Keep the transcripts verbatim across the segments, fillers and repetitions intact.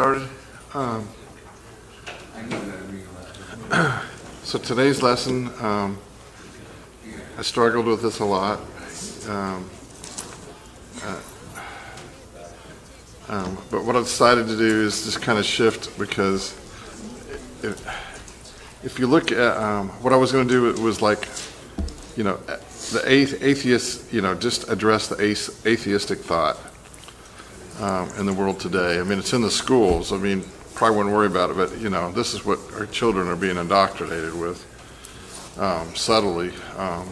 started. Um, so today's lesson, um, I struggled with this a lot. Um, uh, um, but what I decided to do is just kind of shift, because it, it, if you look at um, what I was going to do, it was like, you know, the atheist, you know, just address the atheistic thought um, in the world today. I mean, it's in the schools. I mean, probably wouldn't worry about it, but, you know, this is what our children are being indoctrinated with um, subtly. Um,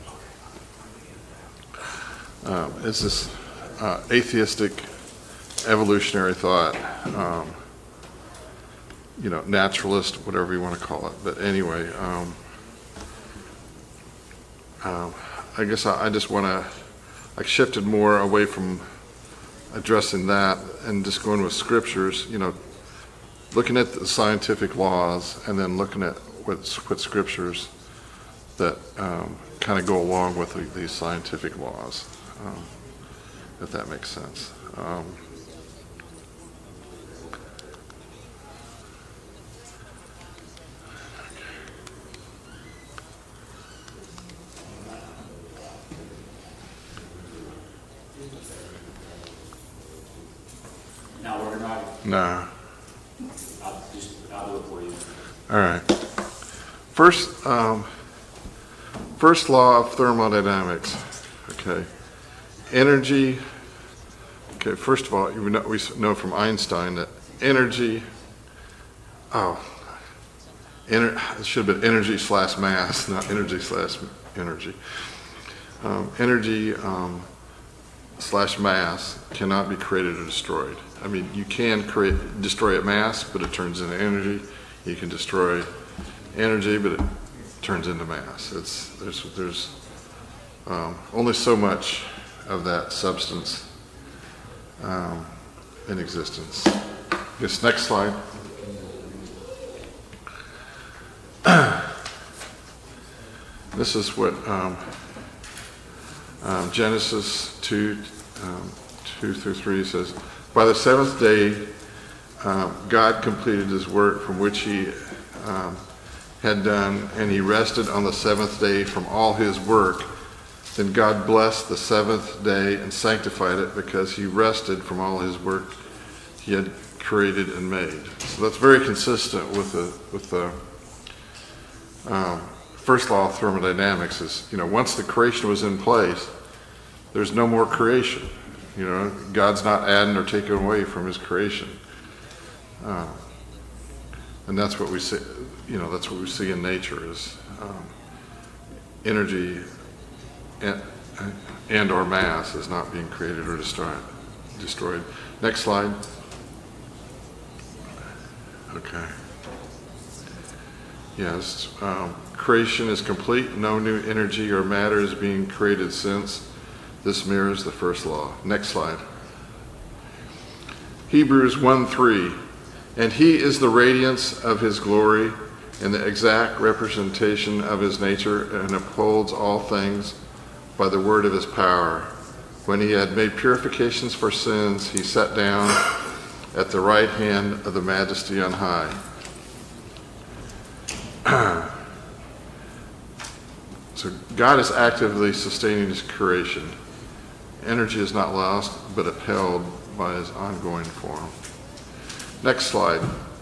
um, it's this uh, atheistic evolutionary thought, um, you know, naturalist, whatever you want to call it. But anyway, um, um, I guess I, I just want to, I shifted more away from addressing that and just going with scriptures, you know, looking at the scientific laws and then looking at what, what scriptures that um, kind of go along with the, these scientific laws, um, if that makes sense. Um, Now we're not. nah. I'll just, I'll do it for you. All right. First, um, first law of thermodynamics. Okay. Energy. Okay. First of all, you know, we know from Einstein that energy. Oh, ener, it should have been energy slash mass, not energy slash energy. Um, energy um, slash mass cannot be created or destroyed. I mean, you can create, destroy at mass, but it turns into energy. You can destroy energy, but it turns into mass. It's there's there's um, only so much of that substance um, in existence. This next slide. This is what um, um, Genesis two, um, two through three says. By the seventh day, um, God completed his work from which he um, had done, and he rested on the seventh day from all his work. Then God blessed the seventh day and sanctified it, because he rested from all his work he had created and made. So that's very consistent with the with the um, first law of thermodynamics. Is, you know, once the creation was in place, there's no more creation. You know, God's not adding or taking away from his creation. Uh, and that's what we see, you know, that's what we see in nature is um, energy and, and or mass is not being created or destroyed. destroyed. Next slide. Okay. Yes, um, creation is complete. No new energy or matter is being created since. This mirrors the first law. Next slide. Hebrews one three. And he is the radiance of his glory and the exact representation of his nature, and upholds all things by the word of his power. When he had made purifications for sins, he sat down at the right hand of the Majesty on high. So God is actively sustaining his creation. Energy is not lost, but upheld by his ongoing form. Next slide.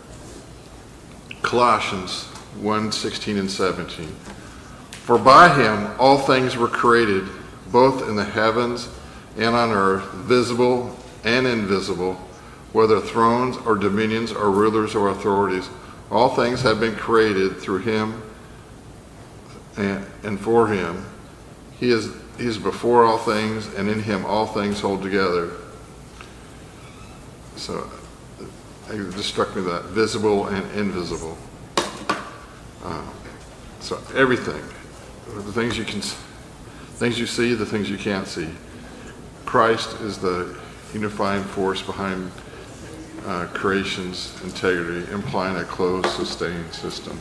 Colossians one sixteen and seventeen. For by him all things were created, both in the heavens and on earth, visible and invisible, whether thrones or dominions or rulers or authorities. All things have been created through him and, and for him. He is He is before all things, and in him all things hold together. So it just struck me that visible and invisible. Uh, so everything, the things you can, things you see, the things you can't see. Christ is the unifying force behind uh, creation's integrity, implying a closed, sustained system.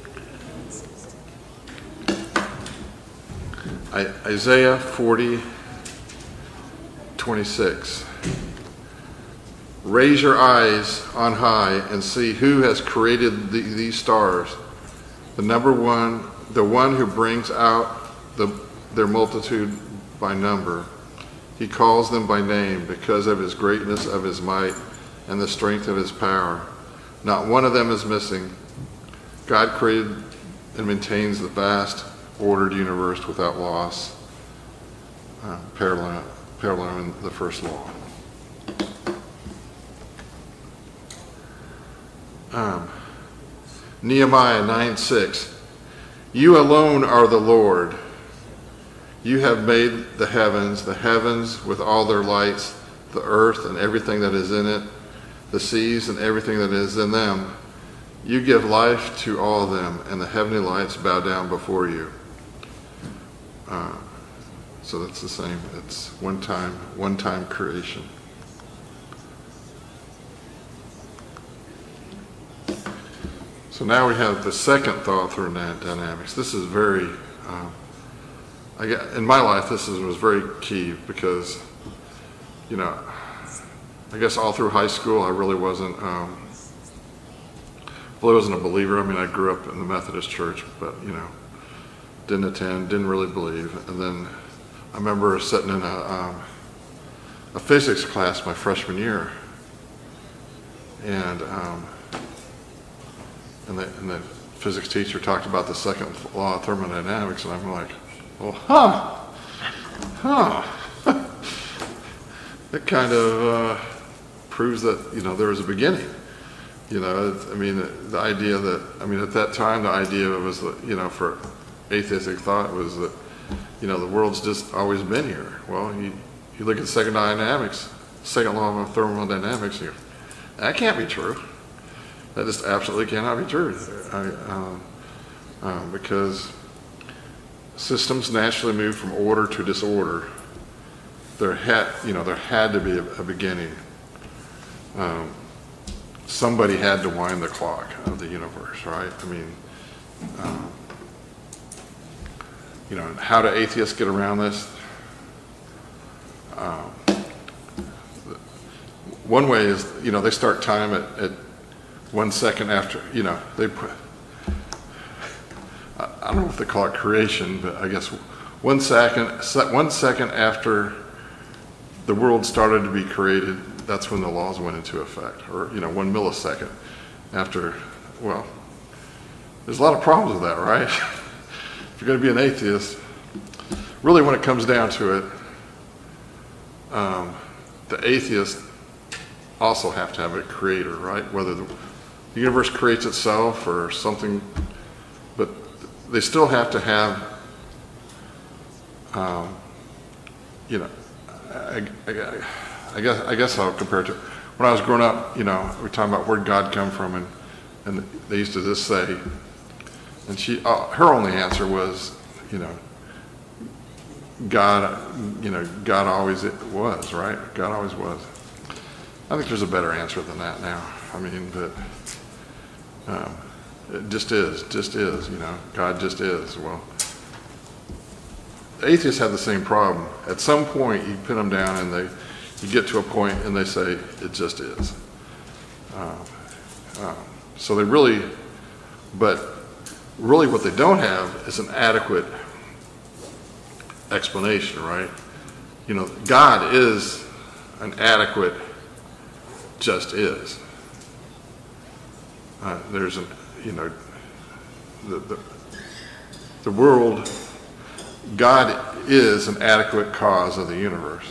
Isaiah forty twenty-six. Raise your eyes on high and see who has created the, these stars. The number one, the one who brings out the, their multitude by number. He calls them by name because of his greatness, of his might, and the strength of his power. Not one of them is missing. God created and maintains the vast, ordered universe without loss, uh, parallel, parallel in the first law. Um, Nehemiah nine six. You alone are the Lord. You have made the heavens, the heavens with all their lights, the earth and everything that is in it, the seas and everything that is in them. You give life to all of them, and the heavenly lights bow down before you. Uh, so that's the same. It's one time, one time creation. So now we have the second thought through dynamics. This is very, uh, I get, in my life, this is, was very key because, you know, I guess all through high school, I really wasn't, um, really wasn't a believer. I mean, I grew up in the Methodist church, but, you know, didn't attend, didn't really believe. And then I remember sitting in a, um, a physics class my freshman year, and um, and the, and the physics teacher talked about the second law of thermodynamics, and I'm like, well, huh, huh. It kind of uh, proves that, you know, there was a beginning. You know, I mean, the, the idea that, I mean, at that time, the idea was that, you know, for atheistic thought was that, you know, the world's just always been here. Well, you, you look at second dynamics, second law of thermodynamics, you, that can't be true. That just absolutely cannot be true. I, um, um, because systems naturally move from order to disorder. There had, you know, there had to be a, a beginning. Um, somebody had to wind the clock of the universe, right? I mean, um, you know, how do atheists get around this? Um, one way is, you know, they start time at, at one second after, you know, they put, I, I don't know if they call it creation, but I guess one second, one second after the world started to be created, that's when the laws went into effect, or, you know, one millisecond after, well, there's a lot of problems with that, right? If you're going to be an atheist, really when it comes down to it, um, the atheists also have to have a creator, right? Whether the, the universe creates itself or something, but they still have to have, um, you know, I, I, I guess I guess I'll compare it to when I was growing up. You know, we were talking about where'd God come from, and and they used to just say, and she, uh, her only answer was, you know, God, you know, God always it was, right? God always was. I think there's a better answer than that now. I mean, but um, it just is, just is, you know, God just is. Well, atheists have the same problem. At some point, you pin them down and they, you get to a point and they say, it just is. Um, um, so they really, but really what they don't have is an adequate explanation, right? You know, God is an adequate just is. Uh, there's an, you know, the, the the world, God is an adequate cause of the universe.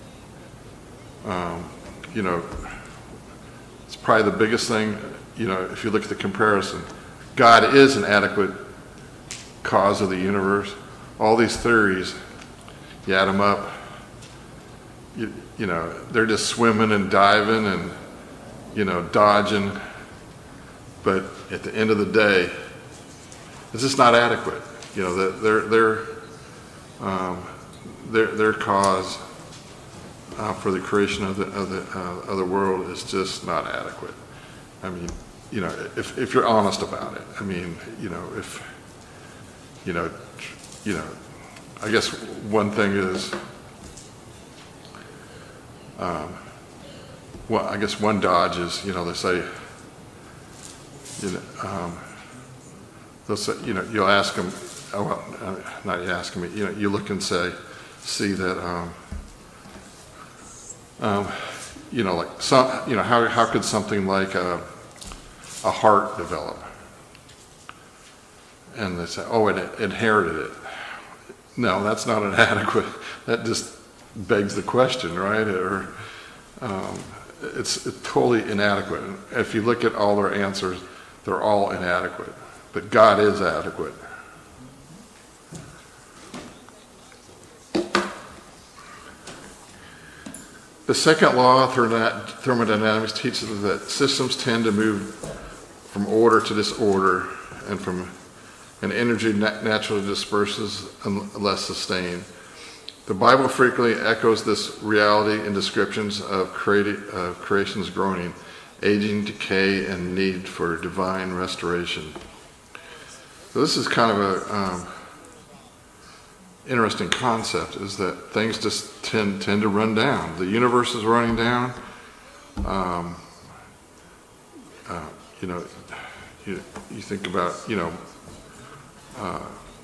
Um, you know, it's probably the biggest thing, you know, if you look at the comparison, God is an adequate cause of the universe. All these theories, you add them up, you, you know, they're just swimming and diving and, you know, dodging. But at the end of the day, it's just not adequate. You know, their their um, their their cause uh, for the creation of the of the uh, of the world is just not adequate. I mean, you know, if if you're honest about it, I mean, you know, if you know, you know, I guess one thing is, um, well, I guess one dodge is, you know, they say, you know, um, they'll say, you know, you'll ask them, oh, well, uh, not you ask them, you know, you look and say, see that, um, um, you know, like some, you know, how how could something like a, a heart develop? And they say, oh, it inherited it. No, that's not an adequate. That just begs the question, right? Or um, it's, it's totally inadequate. If you look at all their answers, they're all inadequate. But God is adequate. The second law of thermodynamics teaches us that systems tend to move from order to disorder, and from and energy naturally disperses unless sustained. The Bible frequently echoes this reality in descriptions of uh, creation's groaning, aging, decay, and need for divine restoration. So this is kind of a um, interesting concept, is that things just tend tend to run down. The universe is running down. Um, uh, you know, you, you think about, you know, uh,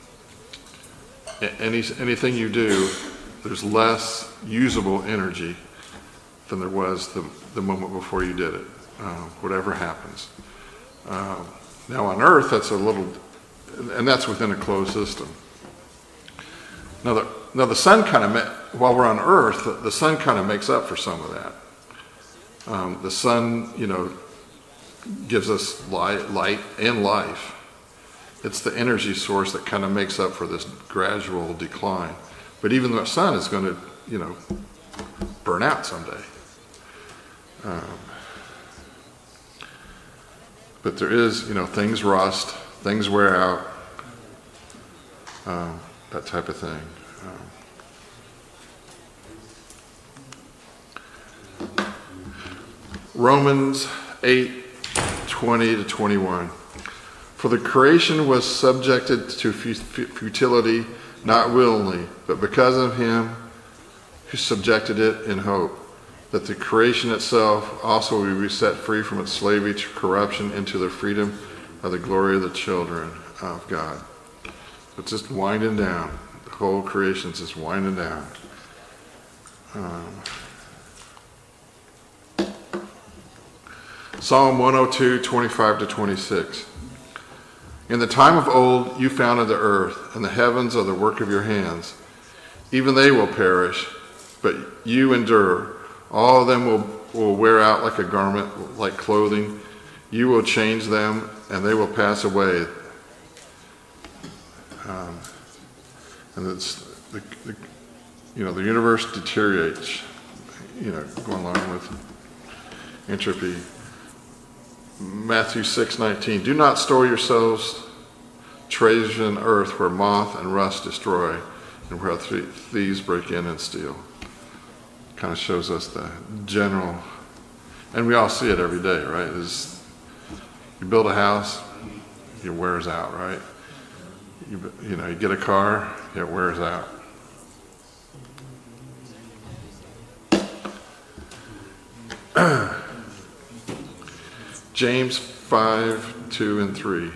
any anything you do, there's less usable energy than there was the, the moment before you did it, uh, whatever happens. Uh, now on Earth, that's a little, and that's within a closed system. Now the, now the sun kind of, while we're on Earth, the, the sun kind of makes up for some of that. Um, the sun, you know, gives us light, light and life. It's the energy source that kind of makes up for this gradual decline. But even the sun is going to, you know, burn out someday. Um, but there is, you know, things rust, things wear out, um, that type of thing. Um, Romans eight, twenty to twenty-one. For the creation was subjected to futility, not willingly, but because of him who subjected it in hope, that the creation itself also will be set free from its slavery to corruption into the freedom of the glory of the children of God. It's just winding down. The whole creation's just winding down. Um, Psalm one oh two, twenty-five to twenty-six. In the time of old you founded the earth, and the heavens are the work of your hands. Even they will perish, but you endure. All of them will, will wear out like a garment, like clothing. You will change them, and they will pass away. Um, and it's the, the, you know, the universe deteriorates, you know, going along with entropy. Matthew six nineteen. Do not store yourselves treasures in earth where moth and rust destroy, and where thieves break in and steal. Kind of shows us the general, and we all see it every day, right? Is you build a house, it wears out, right? You, you know, you get a car, it wears out. James five, two and three.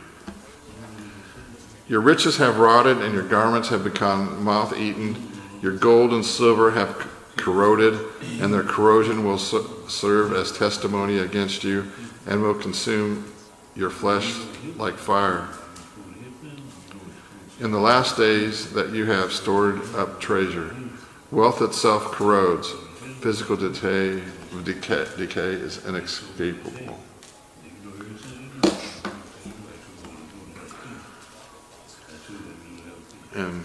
Your riches have rotted and your garments have become moth-eaten. Your gold and silver have corroded, and their corrosion will serve as testimony against you and will consume your flesh like fire. In the last days that you have stored up treasure, wealth itself corrodes. Physical decay, decay, decay is inescapable. And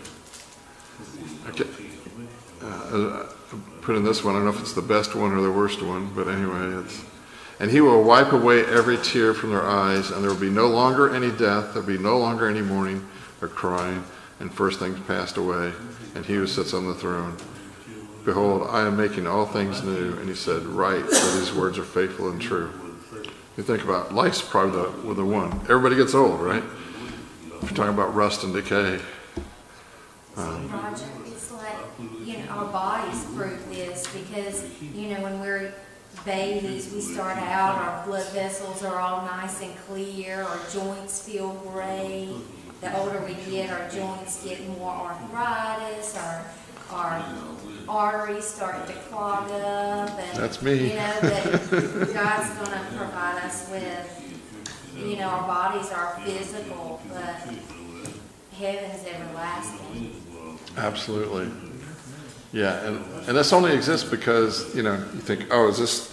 okay, uh, put in this one, I don't know if it's the best one or the worst one, but anyway, it's, and he will wipe away every tear from their eyes, and there will be no longer any death, there will be no longer any mourning or crying, and first things passed away, and he who sits on the throne. Behold, I am making all things new. And he said, write, for these words are faithful and true. You think about life's probably the, the one. Everybody gets old, right? If you're talking about rust and decay. Um, Roger, it's like, you know, our bodies prove this because, you know, when we're babies, we start out, our blood vessels are all nice and clear, our joints feel great. The older we get, our joints get more arthritis, our, our arteries start to clog up. And, That's me. You know, that God's going to provide us with, you know, our bodies are physical, but heaven's everlasting. Absolutely. Yeah, and, and this only exists because, you know, you think, oh, is this,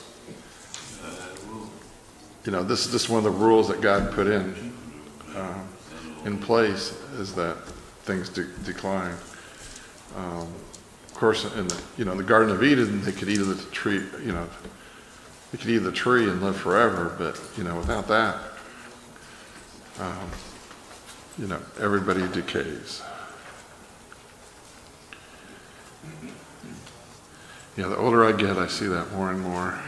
you know, this is just one of the rules that God put in, uh, in place, is that things de- decline. Um, of course, in the, you know, the Garden of Eden, they could eat of the tree, you know, they could eat of the tree and live forever, but, you know, without that, um, you know, everybody decays. Yeah, the older I get, I see that more and more.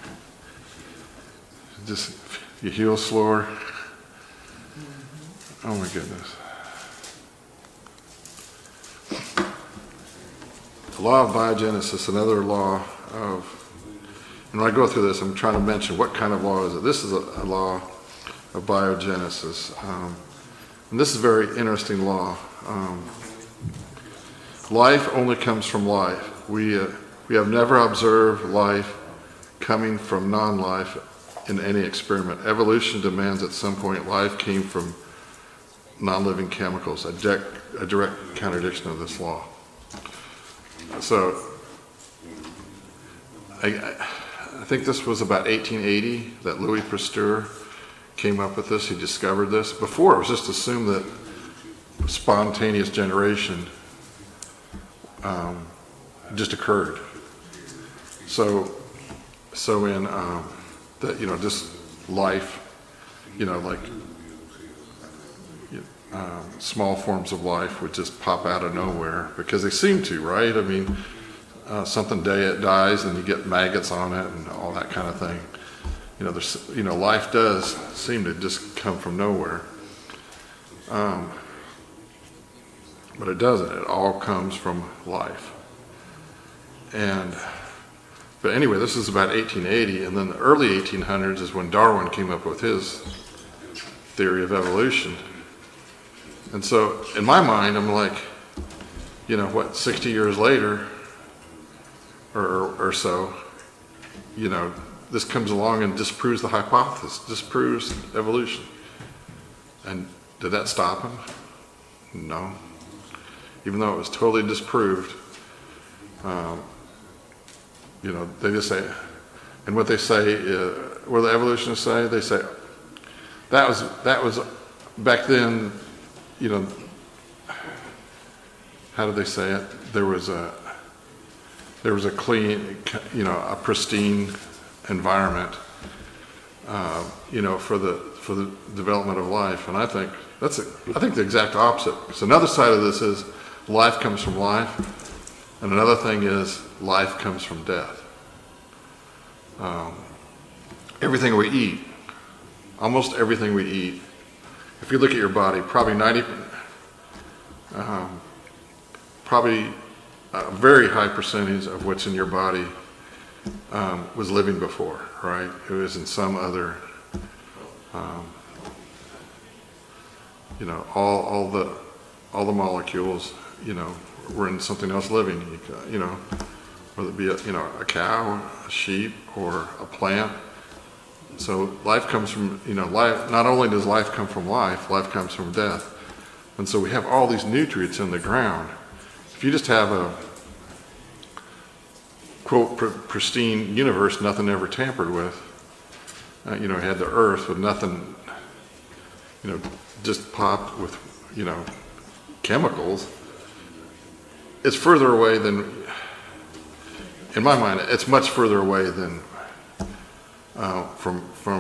Just, you heal slower. Oh my goodness. The law of biogenesis, another law of, and when I go through this, I'm trying to mention what kind of law is it. This is a, a law of biogenesis. Um, and this is a very interesting law. Um, life only comes from life. We, uh, we have never observed life coming from non-life in any experiment. Evolution demands at some point life came from non-living chemicals, a, de- a direct contradiction of this law. So, I, I think this was about eighteen eighty that Louis Pasteur came up with this. He discovered this. Before, it was just assumed that spontaneous generation um, just occurred. So, so in um, that, you know, just life, you know, like um, small forms of life would just pop out of nowhere because they seem to, right? I mean, uh, something day, dies and you get maggots on it and all that kind of thing. You know, there's, you know, life does seem to just come from nowhere. Um, but it doesn't. It all comes from life. And, but anyway, this is about eighteen eighty, and then the early eighteen hundreds is when Darwin came up with his theory of evolution. And so, in my mind, I'm like, you know, what, sixty years later, or, or, or so, you know, this comes along and disproves the hypothesis, disproves evolution. And did that stop him? No. Even though it was totally disproved, um, you know, they just say, and what they say, uh, what the evolutionists say, they say, that was, that was, back then, you know, how did they say it? There was a, there was a clean, you know, a pristine environment, uh, you know, for the for the development of life. And I think that's a, I think the exact opposite. So another side of this is life comes from life, and another thing is life comes from death. Um, everything we eat, almost everything we eat, if you look at your body, probably ninety, um, probably a very high percentage of what's in your body um, was living before, right? It was in some other, um, you know, all all the all the molecules, you know, were in something else living. You, you know, whether it be a, you know, a cow, a sheep, or a plant. So life comes from, you know, life, not only does life come from life, life comes from death. And so we have all these nutrients in the ground. If you just have a, quote, pr- pristine universe, nothing ever tampered with, uh, you know, had the earth with nothing, you know, just popped with, you know, chemicals, it's further away than, in my mind, it's much further away than Uh, from from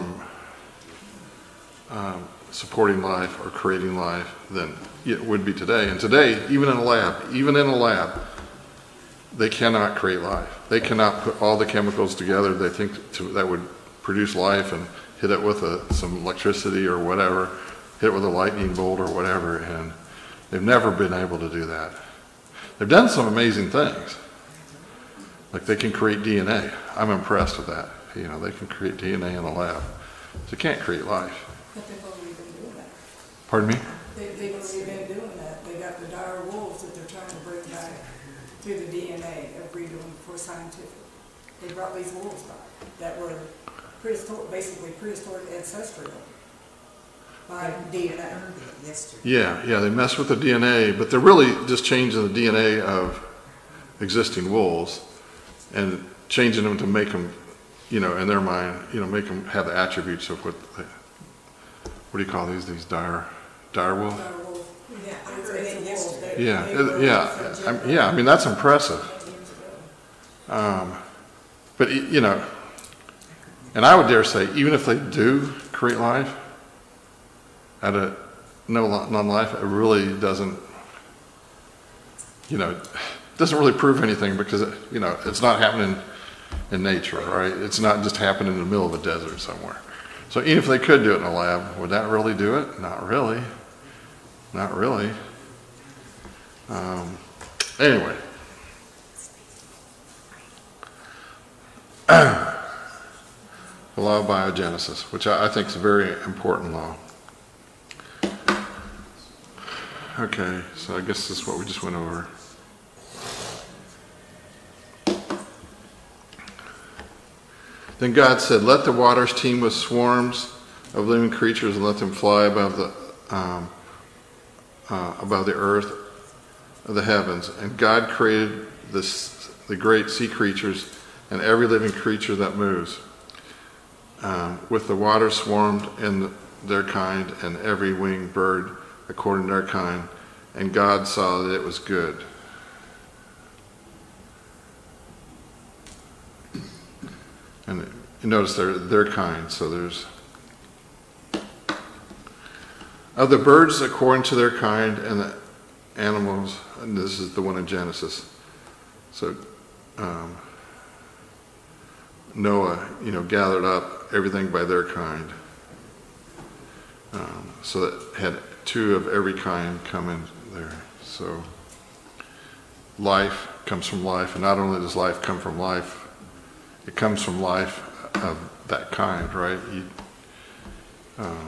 um, supporting life or creating life than it would be today. And today, even in a lab, even in a lab, they cannot create life. They cannot put all the chemicals together they think to, that would produce life and hit it with a, some electricity or whatever, hit it with a lightning bolt or whatever, and they've never been able to do that. They've done some amazing things. Like they can create D N A. I'm impressed with that. You know, they can create D N A in a lab. They can't create life. But they've already been doing that. Pardon me? They, they've already been doing that. They got the dire wolves that they're trying to bring back through the D N A of redoing for scientific. They brought these wolves back that were prehistoric, basically prehistoric ancestral by D N A. Yesterday. Yeah, yeah, they mess with the D N A, but they're really just changing the D N A of existing wolves and changing them to make them, you know, in their mind, you know, make them have the attributes of what, they, what do you call these, these dire, dire wolves? Dire wolf. Yeah, I It's- heard it's a it wolf. yesterday. They- Yeah, they it- were yeah, from I- yeah, I mean, that's impressive. years ago. Um, but, y- you know, and I would dare say, even if they do create life out of no li- non-life, it really doesn't, you know, doesn't really prove anything because, it, you know, it's not happening in nature, right? It's not just happening in the middle of a desert somewhere. So even if they could do it in a lab, would that really do it? Not really. Not really. Um, anyway. The law of biogenesis, which I, I think is a very important law. Okay, so I guess this is what we just went over. Then God said, "Let the waters teem with swarms of living creatures, and let them fly above the um, uh, above the earth of the heavens." And God created this, the great sea creatures and every living creature that moves. Um, with the waters swarmed in their kind, and every winged bird according to their kind. And God saw that it was good. And you notice they're their kind, so there's of the birds according to their kind, and the animals, and this is the one in Genesis. So um, Noah, you know, gathered up everything by their kind. Um, so that had two of every kind come in there. So life comes from life, and not only does life come from life, it comes from life of that kind, right? You, um,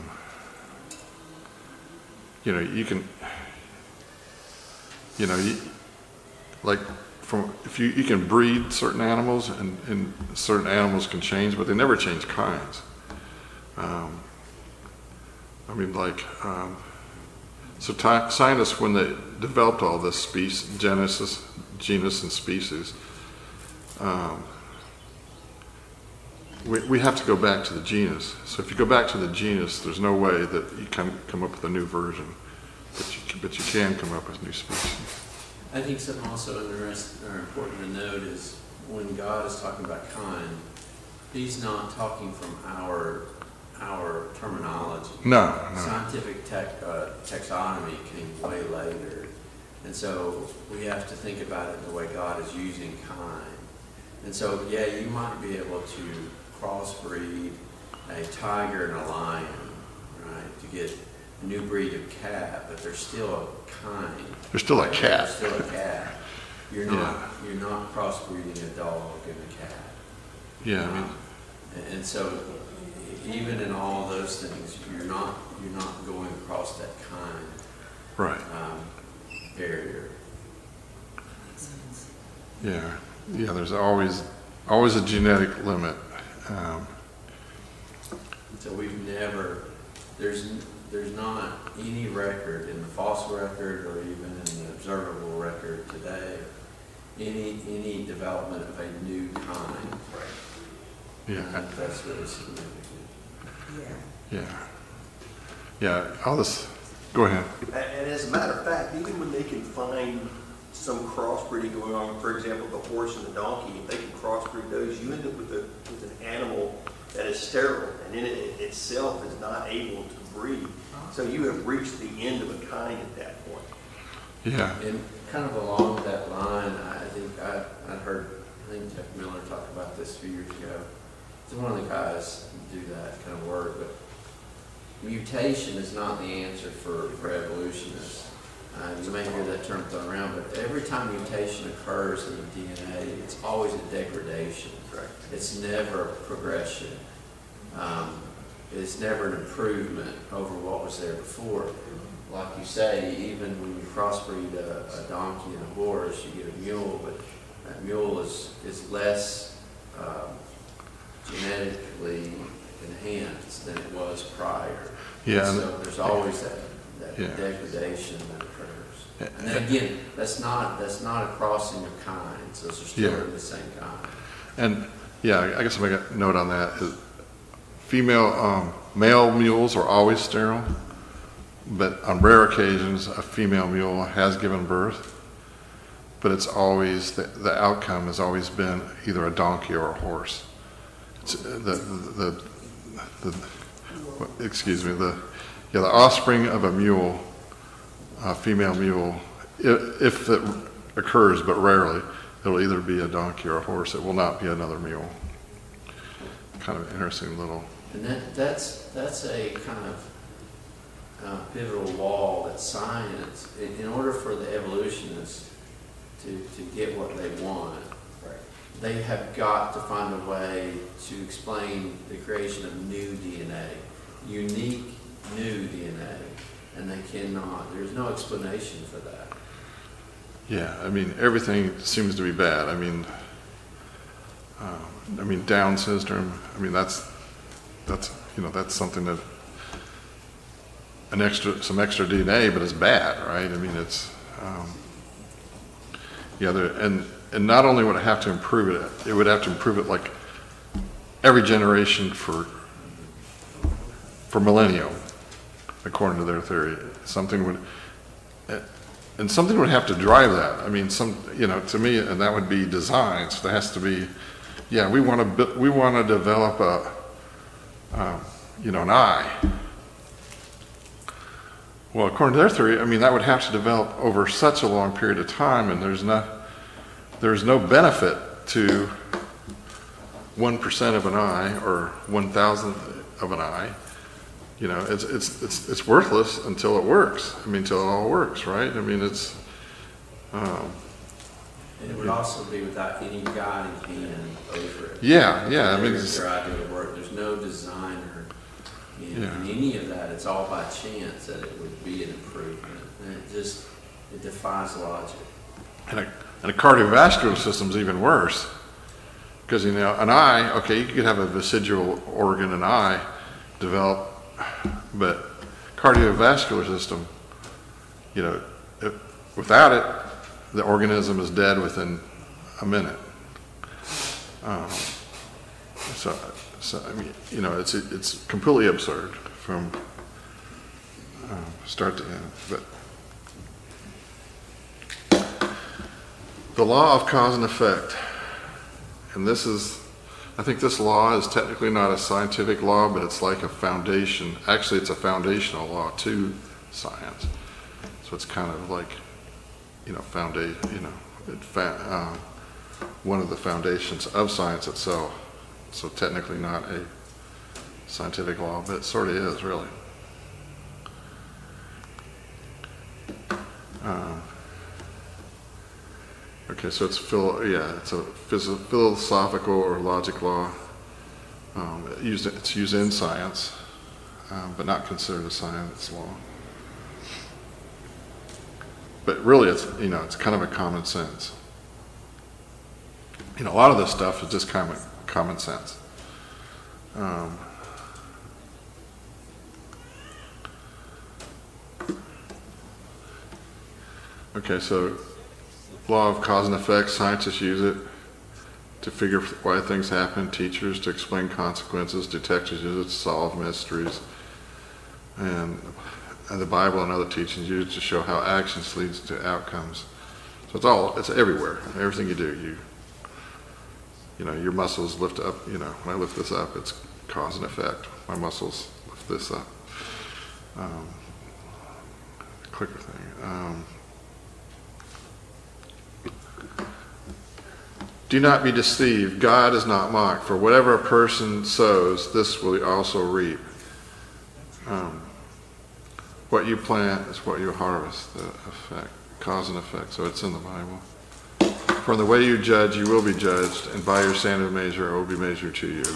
you know, you can, you know, you, like from if you you can breed certain animals, and, and certain animals can change, but they never change kinds. Um, I mean, like, um, so ti- scientists, when they developed all this species, Genesis, genus, and species, um, we, we have to go back to the genus. So if you go back to the genus, there's no way that you can come up with a new version, but you can, but you can come up with new species. I think something also interesting or important to note is when God is talking about kind, He's not talking from our our terminology. No, no. Scientific tech, uh, taxonomy came way later, and so we have to think about it the way God is using kind. And so, yeah, you might be able to crossbreed a tiger and a lion, right, to get a new breed of cat, but they're still a kind. They're still a cat. They're still a cat. You're not Yeah. you're not crossbreeding a dog and a cat. Yeah, I mean, Um, and, and so even in all those things, you're not you're not going across that kind right. um, barrier. Yeah, yeah. There's always always a genetic limit. Um, So we've never, there's, there's not any record in the fossil record or even in the observable record today, any, any development of a new kind. I yeah, think that's really significant. Yeah. yeah, yeah. All this. Go ahead. And and as a matter of fact, even when they can find some crossbreeding going on, for example, the horse and the donkey, if they can crossbreed those, you end up with, a, with an animal that is sterile and in it itself is not able to breed. So you have reached the end of a kind at that point. Yeah, And kind of along that line, I think I, I heard, I think Jeff Miller talked about this a few years ago. It's one of the guys who do that kind of work, but mutation is not the answer for, for evolutionists. Uh, you may hear that term thrown around, but every time mutation occurs in the D N A, it's always a degradation. Correct. It's never a progression. Um, it's never an improvement over what was there before. Like you say, even when you crossbreed a, a donkey and a horse, you get a mule, but that mule is, is less um, genetically enhanced than it was prior. Yeah, And and- so there's always that, that Yeah. degradation that occurs. And then again, that's not, that's not a crossing of kinds. Those are still Yeah. in the same kind. And, yeah, I guess I'll make a note on that. Is female, um, male mules are always sterile, but on rare occasions, a female mule has given birth, but it's always, the, the outcome has always been either a donkey or a horse. It's, uh, the, the, the, the, excuse me, the, yeah, the offspring of a mule, a female mule, if, if it occurs, but rarely, it'll either be a donkey or a horse. It will not be another mule. Kind of interesting little. And that, that's, that's a kind of uh, pivotal law that science, in, in order for the evolutionists to, to get what they want, they have got to find a way to explain the creation of new D N A, unique new D N A, and they cannot. There's no explanation for that. Yeah, I mean, everything seems to be bad. I mean, um, I mean, Down syndrome, I mean, that's, that's, you know, that's something that, an extra, some extra D N A, but it's bad, right? I mean, it's, um, yeah, there, and, and not only would it have to improve it, it would have to improve it like every generation for, for millennium, according to their theory. Something would, and something would have to drive that. I mean, some, you know, to me, and that would be design. So there has to be, yeah, we want to, we want to develop a, um, you know, an eye. Well, according to their theory, I mean, that would have to develop over such a long period of time, and there's not, there's no benefit to one percent of an eye or one thousandth of an eye. You know, it's, it's, it's, it's worthless until it works. I mean, until it all works, right? I mean, it's, um, And it would also be without any guiding hand over it. yeah, yeah, I mean, There's it's, their idea of work. There's no designer in, Yeah. in any of that. It's all by chance that it would be an improvement. And it just, it defies logic. and a, and a cardiovascular system's even worse. Because, you know, an eye, okay, you could have a vestigial organ, an eye, develop, but cardiovascular system, you know, it, without it, the organism is dead within a minute. Um, so, so I mean, you know, it's it's completely absurd from um, start to end. But the law of cause and effect, and this is, I think this law is technically not a scientific law, but it's like a foundation. Actually, it's a foundational law to science. So it's kind of like, you know, foundation, you know, it fa- um, one of the foundations of science itself. So technically not a scientific law, but it sort of is, really. Um, okay, so it's phil- yeah, it's a phys- philosophical or logic law. Um, it used, it's used in science, um, but not considered a science law. But really, it's, you know, it's kind of a common sense. You know, a lot of this stuff is just kind of common sense. Um, okay, so law of cause and effect, scientists use it to figure why things happen, teachers to explain consequences, detectives use it to solve mysteries, and, and the Bible and other teachings use it to show how actions leads to outcomes. So it's all, it's everywhere. Everything you do, you, you know, your muscles lift up, you know, when I lift this up, it's cause and effect. My muscles lift this up. Um, clicker thing. Um, Do not be deceived. God is not mocked. For whatever a person sows, this will he also reap. Um, what you plant is what you harvest, the effect, cause and effect. So it's in the Bible. From the way you judge, you will be judged, and by your standard of measure, it will be measured to you.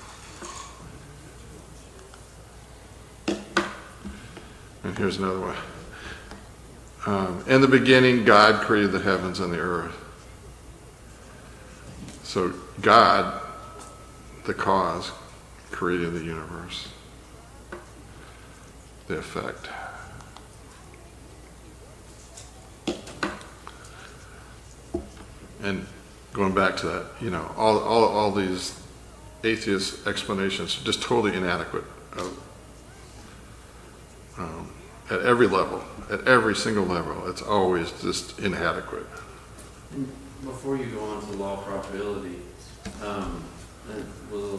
And here's another one. Um, in the beginning, God created the heavens and the earth. So God, the cause, created the universe. The effect. And going back to that, you know, all all, all these atheist explanations are just totally inadequate. Of, um, at every level, at every single level, it's always just inadequate. And before you go on to the law of probability, um, and we'll,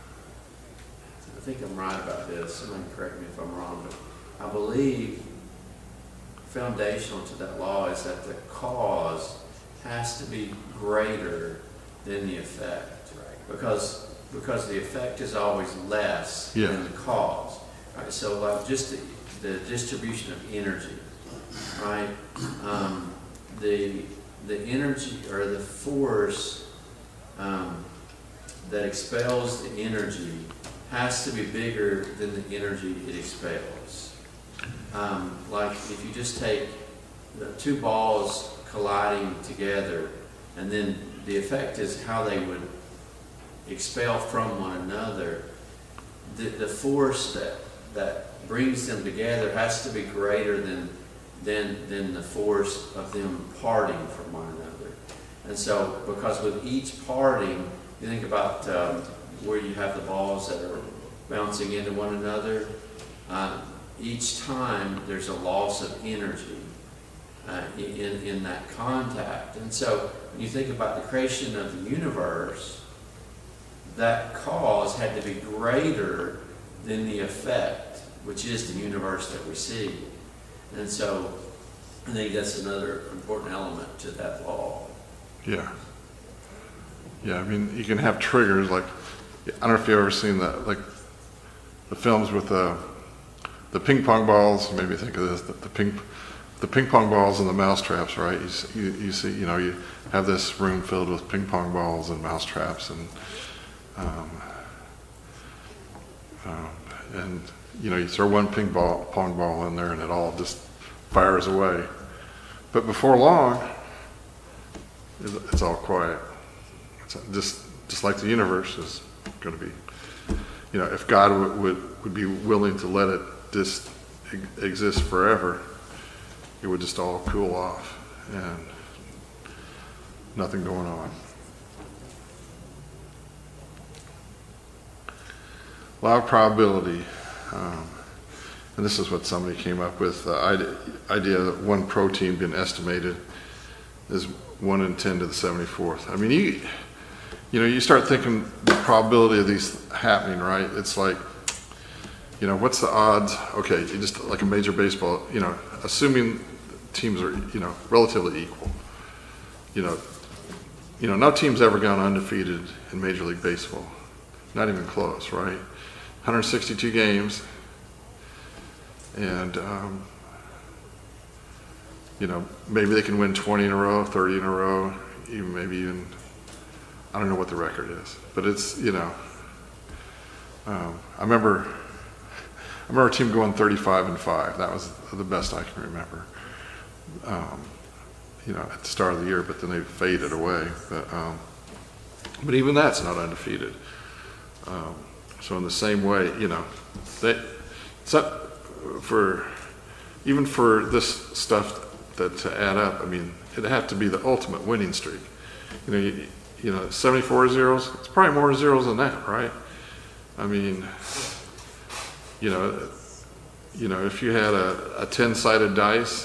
I think I'm right about this. Somebody correct me if I'm wrong, but I believe foundational to that law is that the cause has to be greater than the effect, because because the effect is always less Yeah. than the cause. Right? So like just the, the distribution of energy, right? Um, the the energy or the force um, that expels the energy has to be bigger than the energy it expels. Um, like if you just take the two balls colliding together, and then the effect is how they would expel from one another, the, the force that that brings them together has to be greater than than than the force of them parting from one another. And so, because with each parting, you think about um, where you have the balls that are bouncing into one another. Uh, each time there's a loss of energy uh, in in that contact. And so, when you think about the creation of the universe, that cause had to be greater than the effect, which is the universe that we see. And so I think that's another important element to that law. Yeah. Yeah, I mean, you can have triggers like, I don't know if you've ever seen that, like the films with the the ping pong balls. Maybe think of this: the, the ping the ping pong balls and the mouse traps, right? You, see- you you see, you know, you have this room filled with ping pong balls and mouse traps, and um, um, and you know, you throw one ping ball pong ball in there, and it all just fires away. But before long, it's it's all quiet. It's just just like the universe is going to be. You know, if God would, would, would be willing to let it just e- exist forever, it would just all cool off and nothing going on. Law of probability, um, and this is what somebody came up with, the idea, idea that one protein being estimated is one in ten to the seventy-fourth. I mean, you, you know, you start thinking the probability of these happening, right? It's like, you know, what's the odds? Okay, you just like a major baseball, you know, assuming teams are, you know, relatively equal. You know, you know, no team's ever gone undefeated in Major League Baseball. Not even close, right? one hundred sixty-two games, and um, you know, maybe they can win twenty in a row, thirty in a row, even maybe even. I don't know what the record is, but it's, you know, um, I remember, I remember a team going thirty-five and five. That was the best I can remember. Um, you know, at the start of the year, but then they faded away. But um, but even that's not undefeated. Um, so in the same way, you know, they, it's not for even for this stuff that to add up. I mean, it had to be the ultimate winning streak. You know. You, You know, seventy-four zeros, it's probably more zeros than that, right? I mean, you know, you know, if you had a, a ten-sided dice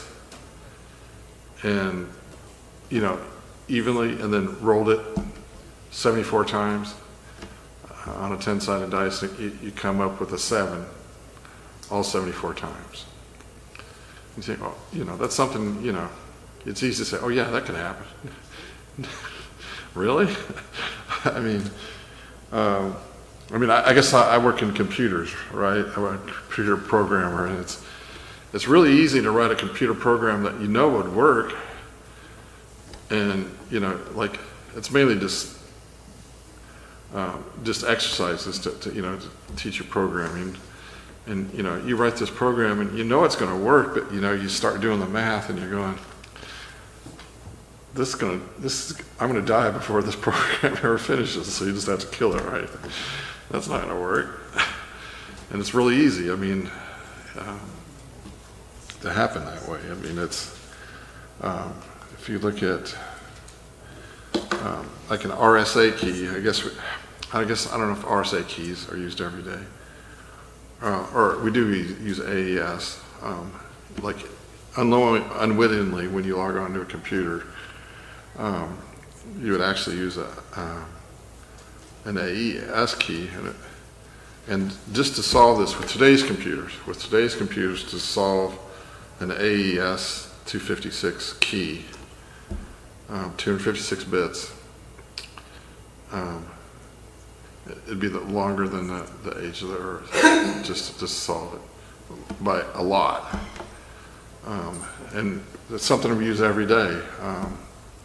and, you know, evenly and then rolled it seventy-four times uh, on a ten-sided dice, you, you come up with a seven all seventy-four times. You think, oh, you know, that's something, you know, it's easy to say, oh yeah, that could happen. Really? I mean, um, I mean, I, I guess I, I work in computers, right? I'm a computer programmer, and it's it's really easy to write a computer program that you know would work. And, you know, like, it's mainly just, um, just exercises to, to, you know, to teach you programming. And, you know, you write this program and you know it's going to work, but, you know, you start doing the math and you're going, this is going to, this is, I'm going to die before this program ever finishes, so you just have to kill it, right? That's not going to work. And it's really easy, I mean, um, to happen that way. I mean, it's, um, if you look at, um, like an R S A key, I guess, we, I guess, I don't know if R S A keys are used every day. Uh, or we do use A E S, um, like unknowingly, unwittingly, when you log on to a computer, um, you would actually use a, uh, an A E S key. And, it, and just to solve this with today's computers, with today's computers to solve an A E S two fifty-six key, um, two fifty-six bits, um, it'd be the, longer than the, the age of the earth just to solve it by a lot. Um, and it's something we use every day. Um,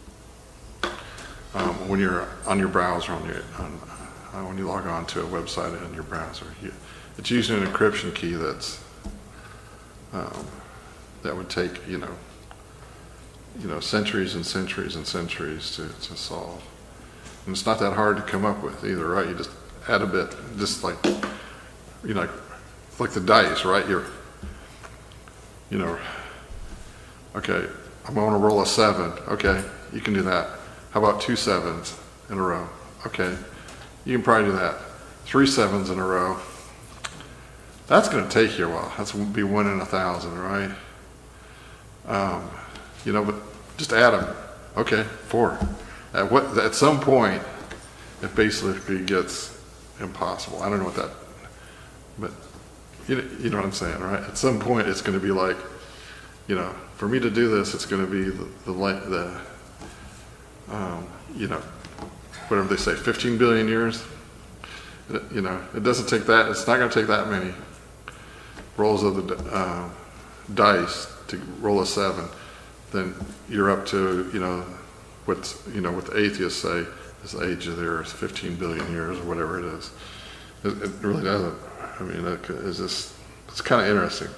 um, when you're on your browser, on your, on, uh, when you log on to a website in your browser, you, it's using an encryption key that's um, that would take you know you know centuries and centuries and centuries to, to solve. And it's not that hard to come up with either, right? You just add a bit, just like, you know, like the dice, right? You're, you know, okay, I'm going to roll a seven. Okay, you can do that. How about two sevens in a row? Okay, you can probably do that. Three sevens in a row. That's going to take you a while. That's be one in a thousand, right? Um, you know, but just add them. Okay, four. At what? At some point, it basically gets impossible. I don't know what that, but you know, you know what I'm saying, right? At some point, it's going to be like, you know, for me to do this, it's going to be the the, the um, you know, whatever they say, fifteen billion years. It, you know, it doesn't take that. It's not going to take that many rolls of the uh, dice to roll a seven. Then you're up to, you know, what you know what the atheists say is the age of the earth, fifteen billion years or whatever it is. It, it really doesn't. I mean, it, it's just, it's kind of interesting.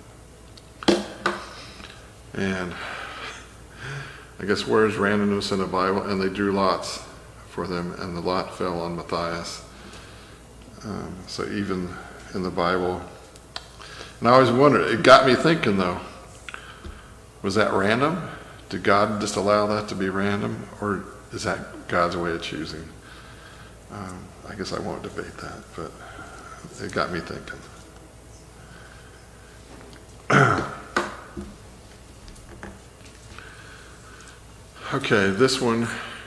And I guess where is randomness in the Bible? And they drew lots for them, and the lot fell on Matthias. Um, so even in the Bible, and I always wondered, it got me thinking though, was that random? Did God just allow that to be random, or is that God's way of choosing? Um, I guess I won't debate that, but it got me thinking. Okay, this one,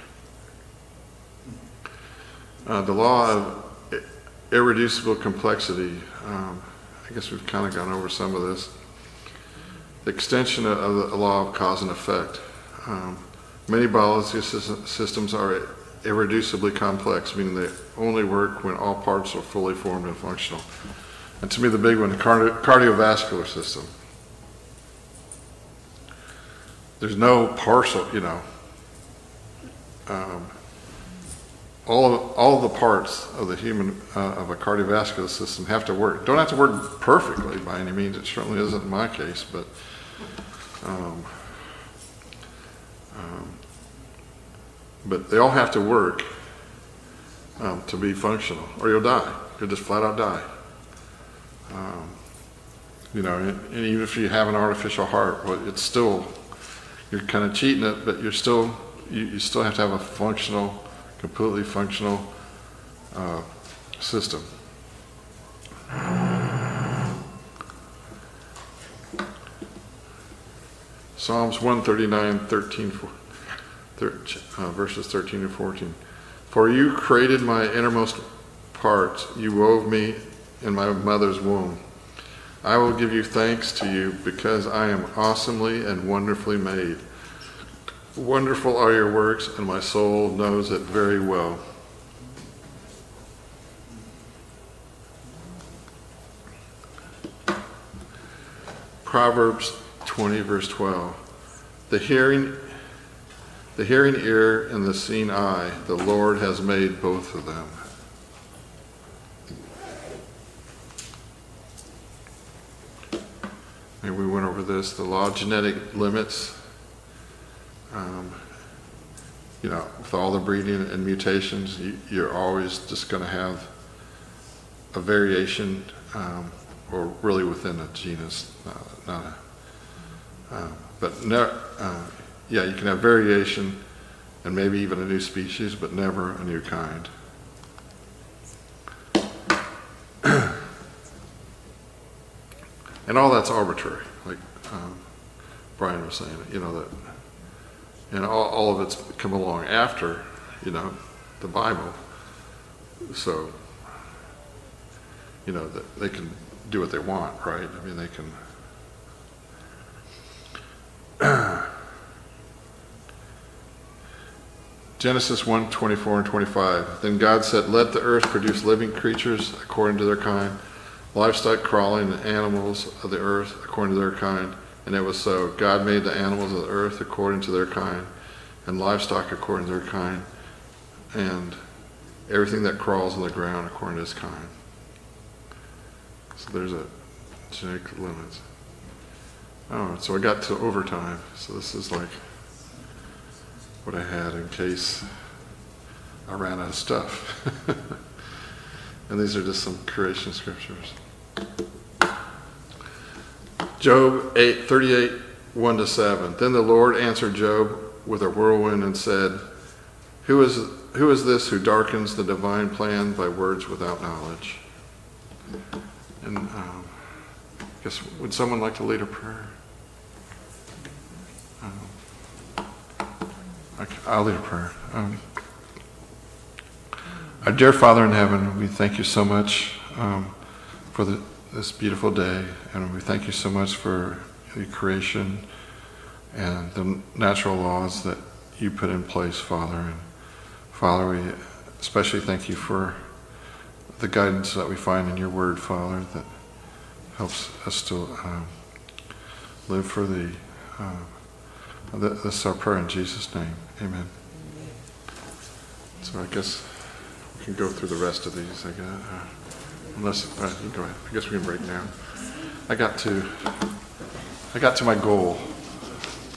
uh, the law of irreducible complexity. Um, I guess we've kind of gone over some of this. The extension of the law of cause and effect. Um, many biology systems are irreducibly complex, meaning they only work when all parts are fully formed and functional. And to me, the big one, the cardi- cardiovascular system. There's no partial, you know, um, all of, all of the parts of the human, uh, of a cardiovascular system have to work. Don't have to work perfectly by any means. It certainly isn't in my case, but um, um, but they all have to work um, to be functional, or you'll die. You'll just flat out die. Um, you know, and, and even if you have an artificial heart, well, it's still, you're kind of cheating it, but you're still, you, you still have to have a functional, completely functional uh, system. Psalms one thirty-nine, thirteen, uh, verses thirteen and fourteen. For you created my innermost parts, you wove me in my mother's womb. I will give you thanks to you because I am awesomely and wonderfully made. Wonderful are your works, and my soul knows it very well. Proverbs twenty, verse twelve. The hearing, the hearing ear and the seeing eye, the Lord has made both of them. And we went over this, the law of genetic limits. Um, you know, with all the breeding and mutations, you, you're always just going to have a variation, um, or really within a genus, not, not a, uh, but no, uh, yeah, you can have variation and maybe even a new species, but never a new kind. And all that's arbitrary, like um, Brian was saying, you know, that, and all, all of it's come along after, you know, the Bible. So, you know, that they can do what they want, right? I mean, they can. Genesis one, twenty-four and twenty-five. Then God said, let the earth produce living creatures according to their kind, livestock crawling and animals of the earth according to their kind. And it was so. God made the animals of the earth according to their kind, and livestock according to their kind, and everything that crawls on the ground according to its kind. So there's a genetic limits. Oh, so I got to overtime. So this is like what I had in case I ran out of stuff. And these are just some creation scriptures. Job eight, thirty-eight, one to seven. Then the Lord answered Job with a whirlwind and said, Who is, who is this who darkens the divine plan by words without knowledge? And um, I guess, would someone like to lead a prayer? Um, okay, I'll lead a prayer. Um, our dear Father in heaven, we thank you so much um, for the, this beautiful day, and we thank you so much for your creation and the natural laws that you put in place, Father. And Father, we especially thank you for the guidance that we find in your word, Father, that helps us to um, live for the, uh, this is our prayer in Jesus' name. Amen. So I guess we can go through the rest of these, I guess. Uh, unless, uh, you can go ahead. I guess we can break down. I got to, I got to my goal.